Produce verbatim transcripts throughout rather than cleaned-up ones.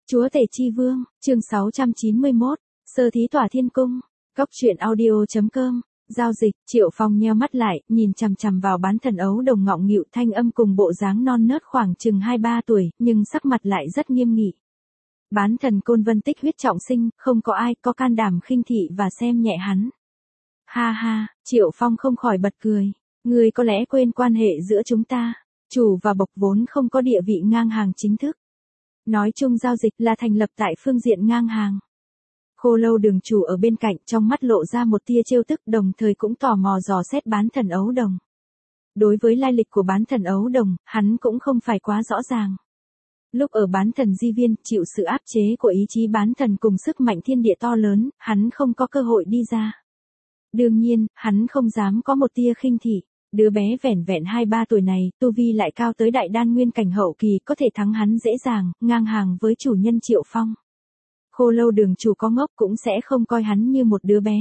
Chúa Tể Chi Vương, chương sáu trăm chín mươi mốt, Sơ thí tỏa thiên cung, Cốc truyện audio.com, giao dịch, Triệu Phong nheo mắt lại, nhìn chằm chằm vào bán thần ấu đồng ngọng nghịu thanh âm cùng bộ dáng non nớt khoảng chừng hai ba tuổi, nhưng sắc mặt lại rất nghiêm nghị. Bán thần Côn Vân tích huyết trọng sinh, không có ai có can đảm khinh thị và xem nhẹ hắn. Ha ha, Triệu Phong không khỏi bật cười, ngươi có lẽ quên quan hệ giữa chúng ta, chủ và bộc vốn không có địa vị ngang hàng chính thức. Nói chung giao dịch là thành lập tại phương diện ngang hàng. Khô Lâu Đường chủ ở bên cạnh trong mắt lộ ra một tia trêu tức, đồng thời cũng tò mò dò xét bán thần ấu đồng. Đối với lai lịch của bán thần ấu đồng, hắn cũng không phải quá rõ ràng. Lúc ở bán thần di viên, chịu sự áp chế của ý chí bán thần cùng sức mạnh thiên địa to lớn, hắn không có cơ hội đi ra. Đương nhiên, hắn không dám có một tia khinh thị. Đứa bé vẻn vẹn hai ba tuổi này, tu vi lại cao tới đại đan nguyên cảnh hậu kỳ, có thể thắng hắn dễ dàng, ngang hàng với chủ nhân Triệu Phong. Khô Lâu Đường chủ có ngốc cũng sẽ không coi hắn như một đứa bé.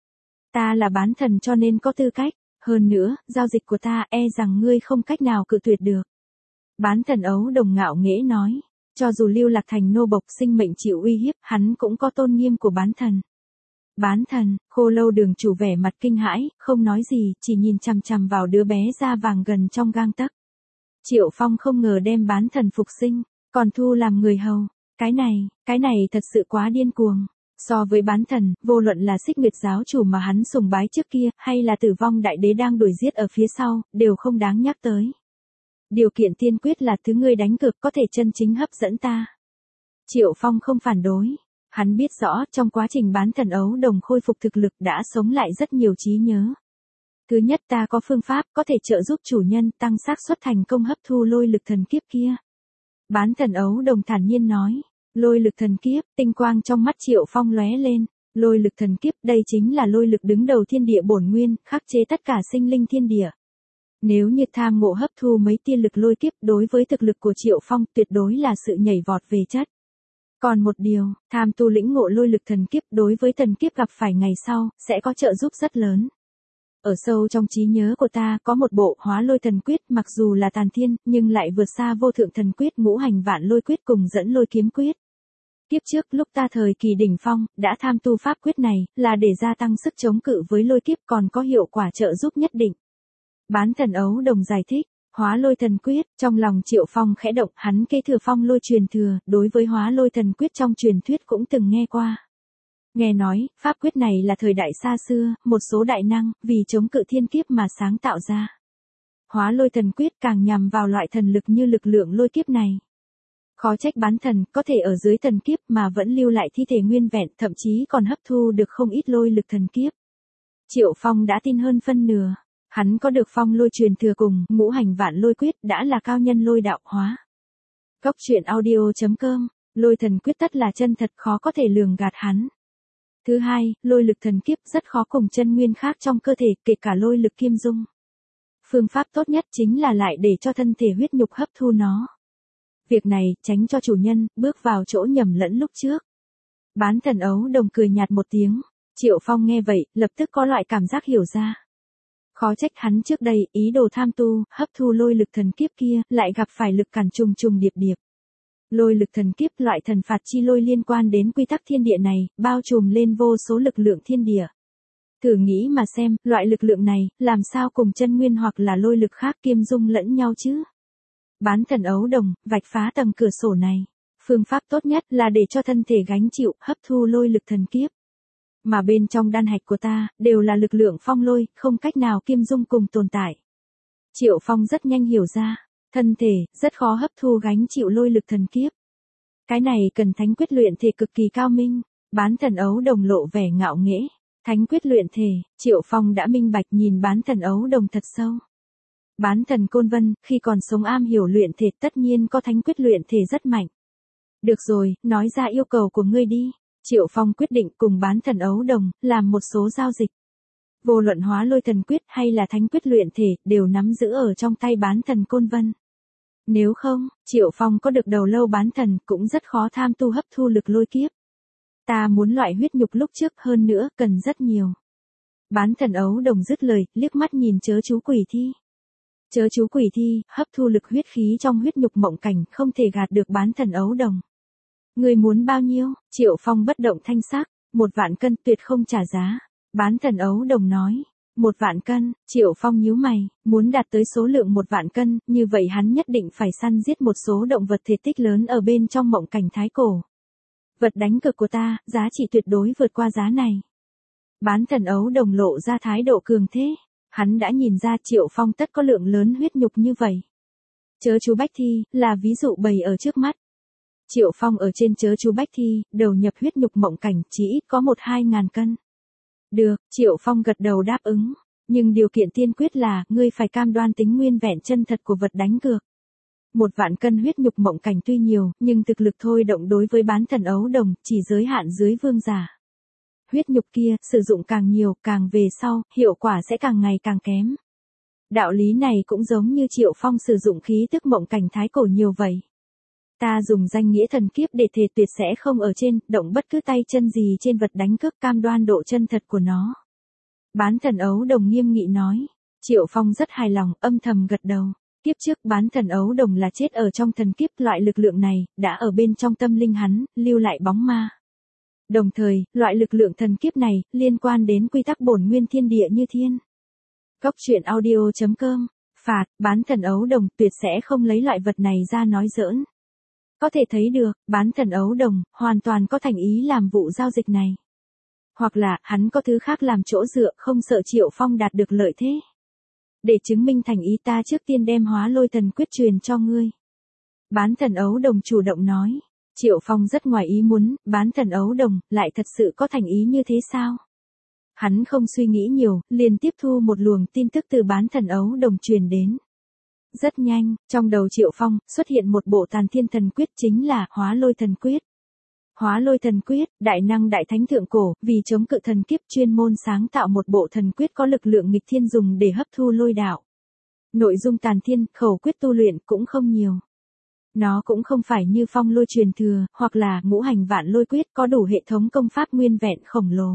Ta là bán thần cho nên có tư cách, hơn nữa, giao dịch của ta e rằng ngươi không cách nào cự tuyệt được. Bán thần ấu đồng ngạo nghễ nói, cho dù lưu lạc thành nô bộc sinh mệnh chịu uy hiếp, hắn cũng có tôn nghiêm của bán thần. Bán thần, Khô Lâu Đường chủ vẻ mặt kinh hãi, không nói gì, chỉ nhìn chằm chằm vào đứa bé da vàng gần trong gang tấc. Triệu Phong không ngờ đem bán thần phục sinh, còn thu làm người hầu. Cái này, cái này thật sự quá điên cuồng. So với bán thần, vô luận là Xích Nguyệt giáo chủ mà hắn sùng bái trước kia, hay là Tử Vong Đại Đế đang đuổi giết ở phía sau, đều không đáng nhắc tới. Điều kiện tiên quyết là thứ ngươi đánh cược có thể chân chính hấp dẫn ta. Triệu Phong không phản đối. Hắn biết rõ, trong quá trình bán thần ấu đồng khôi phục thực lực đã sống lại rất nhiều trí nhớ. Thứ nhất, ta có phương pháp có thể trợ giúp chủ nhân tăng xác suất thành công hấp thu lôi lực thần kiếp kia. Bán thần ấu đồng thản nhiên nói, lôi lực thần kiếp, tinh quang trong mắt Triệu Phong lóe lên, lôi lực thần kiếp đây chính là lôi lực đứng đầu thiên địa bổn nguyên, khắc chế tất cả sinh linh thiên địa. Nếu như tham ngộ hấp thu mấy tia lực lôi kiếp đối với thực lực của Triệu Phong tuyệt đối là sự nhảy vọt về chất. Còn một điều, tham tu lĩnh ngộ lôi lực thần kiếp đối với thần kiếp gặp phải ngày sau, sẽ có trợ giúp rất lớn. Ở sâu trong trí nhớ của ta có một bộ hóa lôi thần quyết mặc dù là tàn thiên, nhưng lại vượt xa vô thượng thần quyết ngũ hành vạn lôi quyết cùng dẫn lôi kiếm quyết. Tiếp trước lúc ta thời kỳ đỉnh phong, đã tham tu pháp quyết này, là để gia tăng sức chống cự với lôi kiếp còn có hiệu quả trợ giúp nhất định. Bán thần ấu đồng giải thích. Hóa lôi thần quyết, trong lòng Triệu Phong khẽ động, hắn kế thừa phong lôi truyền thừa, đối với hóa lôi thần quyết trong truyền thuyết cũng từng nghe qua. Nghe nói, pháp quyết này là thời đại xa xưa, một số đại năng, vì chống cự thiên kiếp mà sáng tạo ra. Hóa lôi thần quyết càng nhằm vào loại thần lực như lực lượng lôi kiếp này. Khó trách bán thần, có thể ở dưới thần kiếp mà vẫn lưu lại thi thể nguyên vẹn, thậm chí còn hấp thu được không ít lôi lực thần kiếp. Triệu Phong đã tin hơn phân nửa. Hắn có được phong lôi truyền thừa cùng ngũ hành vạn lôi quyết đã là cao nhân lôi đạo hóa. Cốc truyện audio.com, lôi thần quyết tất là chân thật khó có thể lường gạt hắn. Thứ hai, lôi lực thần kiếp rất khó cùng chân nguyên khác trong cơ thể, kể cả lôi lực kim dung. Phương pháp tốt nhất chính là lại để cho thân thể huyết nhục hấp thu nó. Việc này tránh cho chủ nhân bước vào chỗ nhầm lẫn lúc trước. Bán thần ấu đồng cười nhạt một tiếng. Triệu Phong nghe vậy, lập tức có loại cảm giác hiểu ra. Khó trách hắn trước đây, ý đồ tham tu, hấp thu lôi lực thần kiếp kia, lại gặp phải lực cản trùng trùng điệp điệp. Lôi lực thần kiếp loại thần phạt chi lôi liên quan đến quy tắc thiên địa này, bao trùm lên vô số lực lượng thiên địa. Thử nghĩ mà xem, loại lực lượng này, làm sao cùng chân nguyên hoặc là lôi lực khác kiêm dung lẫn nhau chứ? Bán thần ấu đồng, vạch phá tầng cửa sổ này. Phương pháp tốt nhất là để cho thân thể gánh chịu, hấp thu lôi lực thần kiếp. Mà bên trong đan hạch của ta, đều là lực lượng phong lôi, không cách nào kiêm dung cùng tồn tại. Triệu Phong rất nhanh hiểu ra, thân thể, rất khó hấp thu gánh chịu lôi lực thần kiếp. Cái này cần thánh quyết luyện thể cực kỳ cao minh, bán thần ấu đồng lộ vẻ ngạo nghễ. Thánh quyết luyện thể, Triệu Phong đã minh bạch nhìn bán thần ấu đồng thật sâu. Bán thần Côn Vân, khi còn sống am hiểu luyện thể tất nhiên có thánh quyết luyện thể rất mạnh. Được rồi, nói ra yêu cầu của ngươi đi. Triệu Phong quyết định cùng bán thần ấu đồng, làm một số giao dịch. Vô luận hóa lôi thần quyết hay là thánh quyết luyện thể, đều nắm giữ ở trong tay bán thần Côn Vân. Nếu không, Triệu Phong có được đầu lâu bán thần, cũng rất khó tham tu hấp thu lực lôi kiếp. Ta muốn loại huyết nhục lúc trước hơn nữa, cần rất nhiều. Bán thần ấu đồng dứt lời, liếc mắt nhìn chớ chú quỷ thi. Chớ chú quỷ thi, hấp thu lực huyết khí trong huyết nhục mộng cảnh, không thể gạt được bán thần ấu đồng. Ngươi muốn bao nhiêu? Triệu Phong bất động thanh sắc, một vạn cân tuyệt không trả giá. Bán thần ấu đồng nói, một vạn cân, Triệu Phong nhíu mày, muốn đạt tới số lượng một vạn cân, như vậy hắn nhất định phải săn giết một số động vật thể tích lớn ở bên trong mộng cảnh thái cổ. Vật đánh cược của ta, giá trị tuyệt đối vượt qua giá này. Bán thần ấu đồng lộ ra thái độ cường thế, hắn đã nhìn ra Triệu Phong tất có lượng lớn huyết nhục như vậy. Chớ chú Bách Thi, là ví dụ bày ở trước mắt. Triệu Phong ở trên chớ chú Bách Thi, đầu nhập huyết nhục mộng cảnh chỉ ít có một hai ngàn cân. Được, Triệu Phong gật đầu đáp ứng, nhưng điều kiện tiên quyết là, ngươi phải cam đoan tính nguyên vẹn chân thật của vật đánh cược. Một vạn cân huyết nhục mộng cảnh tuy nhiều, nhưng thực lực thôi động đối với bán thần ấu đồng, chỉ giới hạn dưới vương giả. Huyết nhục kia, sử dụng càng nhiều, càng về sau, hiệu quả sẽ càng ngày càng kém. Đạo lý này cũng giống như Triệu Phong sử dụng khí tức mộng cảnh thái cổ nhiều vậy. Ta dùng danh nghĩa thần kiếp để thề tuyệt sẽ không ở trên, động bất cứ tay chân gì trên vật đánh cược, cam đoan độ chân thật của nó. Bán thần ấu đồng nghiêm nghị nói. Triệu Phong rất hài lòng, âm thầm gật đầu. Kiếp trước bán thần ấu đồng là chết ở trong thần kiếp, loại lực lượng này, đã ở bên trong tâm linh hắn, lưu lại bóng ma. Đồng thời, loại lực lượng thần kiếp này, liên quan đến quy tắc bổn nguyên thiên địa như thiên. Cốc truyện audio chấm com, phạt, bán thần ấu đồng tuyệt sẽ không lấy loại vật này ra nói giỡn. Có thể thấy được, bán thần ấu đồng, hoàn toàn có thành ý làm vụ giao dịch này. Hoặc là, hắn có thứ khác làm chỗ dựa, không sợ Triệu Phong đạt được lợi thế. Để chứng minh thành ý ta trước tiên đem hóa lôi thần quyết truyền cho ngươi. Bán thần ấu đồng chủ động nói. Triệu Phong rất ngoài ý muốn, bán thần ấu đồng, lại thật sự có thành ý như thế sao? Hắn không suy nghĩ nhiều, liền tiếp thu một luồng tin tức từ bán thần ấu đồng truyền đến. Rất nhanh, trong đầu Triệu Phong, xuất hiện một bộ tàn thiên thần quyết chính là hóa lôi thần quyết. Hóa lôi thần quyết, đại năng đại thánh thượng cổ, vì chống cự thần kiếp chuyên môn sáng tạo một bộ thần quyết có lực lượng nghịch thiên dùng để hấp thu lôi đạo. Nội dung tàn thiên, khẩu quyết tu luyện cũng không nhiều. Nó cũng không phải như phong lôi truyền thừa, hoặc là ngũ hành vạn lôi quyết có đủ hệ thống công pháp nguyên vẹn khổng lồ.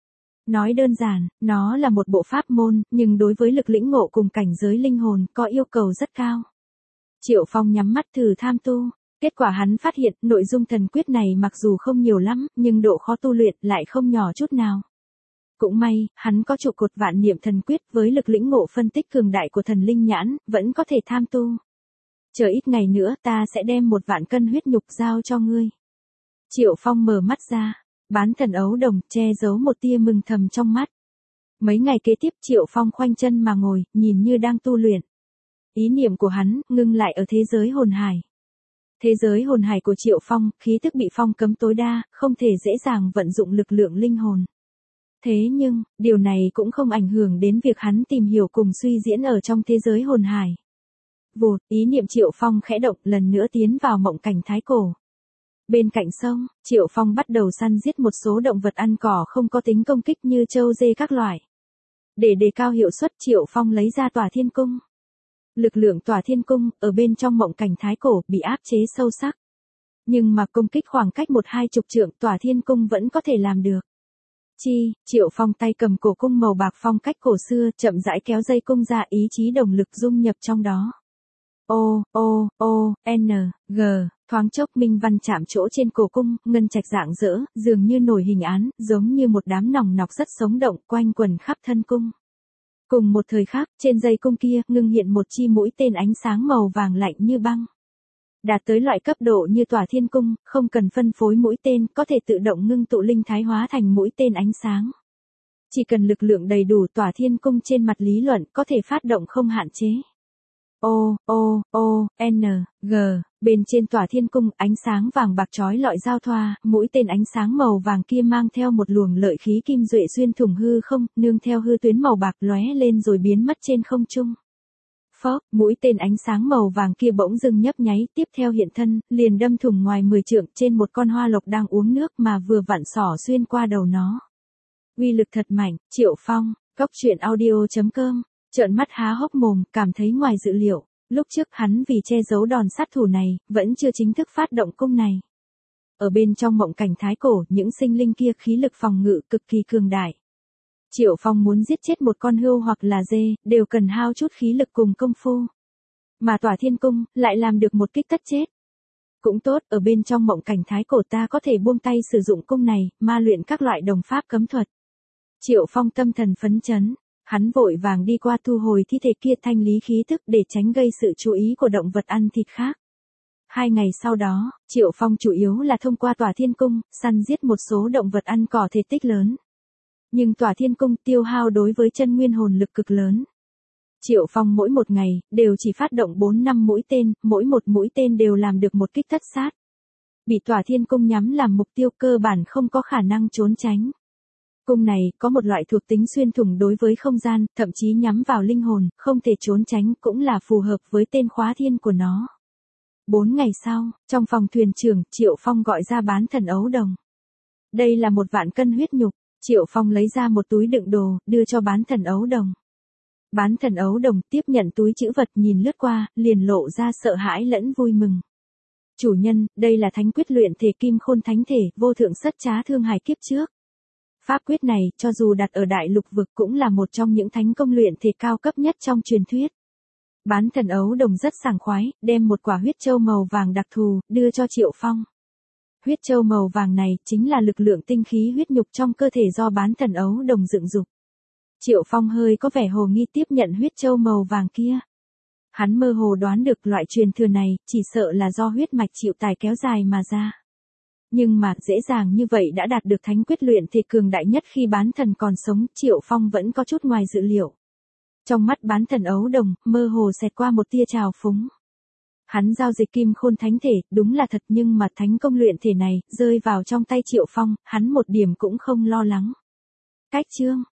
Nói đơn giản, nó là một bộ pháp môn, nhưng đối với lực lĩnh ngộ cùng cảnh giới linh hồn có yêu cầu rất cao. Triệu Phong nhắm mắt thử tham tu, kết quả hắn phát hiện nội dung thần quyết này mặc dù không nhiều lắm, nhưng độ khó tu luyện lại không nhỏ chút nào. Cũng may, hắn có trụ cột vạn niệm thần quyết với lực lĩnh ngộ phân tích cường đại của thần linh nhãn, vẫn có thể tham tu. Chờ ít ngày nữa ta sẽ đem một vạn cân huyết nhục giao cho ngươi. Triệu Phong mở mắt ra, bán thần ấu đồng che giấu một tia mừng thầm trong mắt. Mấy ngày kế tiếp Triệu Phong khoanh chân mà ngồi, nhìn như đang tu luyện. Ý niệm của hắn ngưng lại ở thế giới hồn hải. Thế giới hồn hải của Triệu Phong, khí tức bị phong cấm tối đa, không thể dễ dàng vận dụng lực lượng linh hồn. Thế nhưng, điều này cũng không ảnh hưởng đến việc hắn tìm hiểu cùng suy diễn ở trong thế giới hồn hải. Vụt, ý niệm Triệu Phong khẽ động, lần nữa tiến vào mộng cảnh thái cổ. Bên cạnh sông, Triệu Phong bắt đầu săn giết một số động vật ăn cỏ không có tính công kích như trâu dê các loại. Để đề cao hiệu suất, Triệu Phong lấy ra Tỏa Thiên Cung. Lực lượng Tỏa Thiên Cung, ở bên trong mộng cảnh thái cổ, bị áp chế sâu sắc. Nhưng mà công kích khoảng cách một hai chục trượng, Tỏa Thiên Cung vẫn có thể làm được. Chi, Triệu Phong tay cầm cổ cung màu bạc phong cách cổ xưa, chậm rãi kéo dây cung ra, ý chí đồng lực dung nhập trong đó. O, O, O, N, G, thoáng chốc minh văn chạm chỗ trên cổ cung, ngân trạch rạng rỡ, dường như nổi hình án, giống như một đám nòng nọc rất sống động, quanh quần khắp thân cung. Cùng một thời khắc, trên dây cung kia, ngưng hiện một chi mũi tên ánh sáng màu vàng lạnh như băng. Đạt tới loại cấp độ như Tỏa Thiên Cung, không cần phân phối mũi tên, có thể tự động ngưng tụ linh thái hóa thành mũi tên ánh sáng. Chỉ cần lực lượng đầy đủ, Tỏa Thiên Cung trên mặt lý luận, có thể phát động không hạn chế. O, O, O, N, G, bên trên Tỏa Thiên Cung, ánh sáng vàng bạc chói lọi giao thoa, mũi tên ánh sáng màu vàng kia mang theo một luồng lợi khí kim duệ xuyên thủng hư không, nương theo hư tuyến màu bạc lóe lên rồi biến mất trên không trung. Phốc, mũi tên ánh sáng màu vàng kia bỗng dưng nhấp nháy, tiếp theo hiện thân, liền đâm thủng ngoài mười trượng trên một con hoa lộc đang uống nước mà vừa vặn xỏ xuyên qua đầu nó. Uy lực thật mạnh, Triệu Phong, cốc truyện audio chấm com. Trợn mắt há hốc mồm, cảm thấy ngoài dự liệu, lúc trước hắn vì che giấu đòn sát thủ này, vẫn chưa chính thức phát động cung này. Ở bên trong mộng cảnh thái cổ, những sinh linh kia khí lực phòng ngự cực kỳ cường đại. Triệu Phong muốn giết chết một con hươu hoặc là dê, đều cần hao chút khí lực cùng công phu. Mà Tỏa Thiên Cung, lại làm được một kích tất chết. Cũng tốt, ở bên trong mộng cảnh thái cổ ta có thể buông tay sử dụng cung này, ma luyện các loại đồng pháp cấm thuật. Triệu Phong tâm thần phấn chấn, hắn vội vàng đi qua thu hồi thi thể kia thanh lý khí tức để tránh gây sự chú ý của động vật ăn thịt khác. Hai ngày sau đó, Triệu Phong chủ yếu là thông qua Tỏa Thiên Cung, săn giết một số động vật ăn cỏ thể tích lớn. Nhưng Tỏa Thiên Cung tiêu hao đối với chân nguyên hồn lực cực lớn. Triệu Phong mỗi một ngày, đều chỉ phát động bốn năm mũi tên, mỗi một mũi tên đều làm được một kích thất sát. Bị Tỏa Thiên Cung nhắm làm mục tiêu cơ bản không có khả năng trốn tránh. Cung này có một loại thuộc tính xuyên thủng đối với không gian, thậm chí nhắm vào linh hồn, không thể trốn tránh cũng là phù hợp với tên khóa thiên của nó. Bốn ngày sau, trong phòng thuyền trưởng, Triệu Phong gọi ra bán thần ấu đồng. Đây là một vạn cân huyết nhục, Triệu Phong lấy ra một túi đựng đồ, đưa cho bán thần ấu đồng. Bán thần ấu đồng tiếp nhận túi trữ vật nhìn lướt qua, liền lộ ra sợ hãi lẫn vui mừng. Chủ nhân, đây là thánh quyết luyện thể kim khôn thánh thể, vô thượng sất trá thương hài kiếp trước. Pháp quyết này, cho dù đặt ở đại lục vực cũng là một trong những thánh công luyện thể cao cấp nhất trong truyền thuyết. Bán thần ấu đồng rất sảng khoái, đem một quả huyết châu màu vàng đặc thù, đưa cho Triệu Phong. Huyết châu màu vàng này, chính là lực lượng tinh khí huyết nhục trong cơ thể do bán thần ấu đồng dựng dục. Triệu Phong hơi có vẻ hồ nghi tiếp nhận huyết châu màu vàng kia. Hắn mơ hồ đoán được loại truyền thừa này, chỉ sợ là do huyết mạch chịu tài kéo dài mà ra. Nhưng mà, dễ dàng như vậy đã đạt được thánh quyết luyện thể cường đại nhất khi bán thần còn sống, Triệu Phong vẫn có chút ngoài dự liệu. Trong mắt bán thần ấu đồng, mơ hồ xẹt qua một tia trào phúng. Hắn giao dịch kim khôn thánh thể, đúng là thật nhưng mà thánh công luyện thể này, rơi vào trong tay Triệu Phong, hắn một điểm cũng không lo lắng. Cách chương